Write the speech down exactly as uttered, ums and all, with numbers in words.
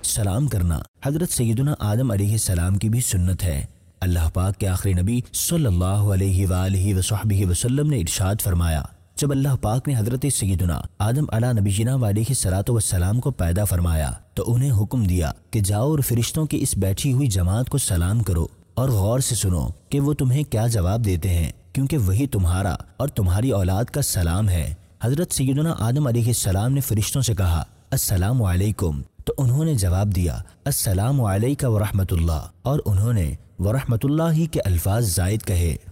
सलाम करना हजरत सैयदुना आदम अलैहिस्सलाम की भी सुन्नत है। अल्लाह पाक के आखिरी नबी सल्लल्लाहु अलैहि वालिहि वसहबिहि वसल्लम ने इरशाद फरमाया, जब अल्लाह पाक ने हजरत सैयदुना आदम अला नबीना अलैहिस्सलातु वस्सलाम को पैदा फरमाया तो उन्हें हुक्म दिया कि जाओ और फरिश्तों की इस बैठी हुई जमात को सलाम करो और गौर से सुनो कि वो तुम्हें क्या जवाब देते हैं, क्योंकि वही तुम्हारा और तुम्हारी औलाद का सलाम है। हजरत सैयदुना आदम अलैहिस्सलाम ने फरिश्तों से कहा, अस्सलामु अलैकुम, तो उन्होंने जवाब दिया, अस्सलामु अलैका व रहमतुल्लाह, और उन्होंने व रहमतुल्लाही के अल्फाज जायद कहे।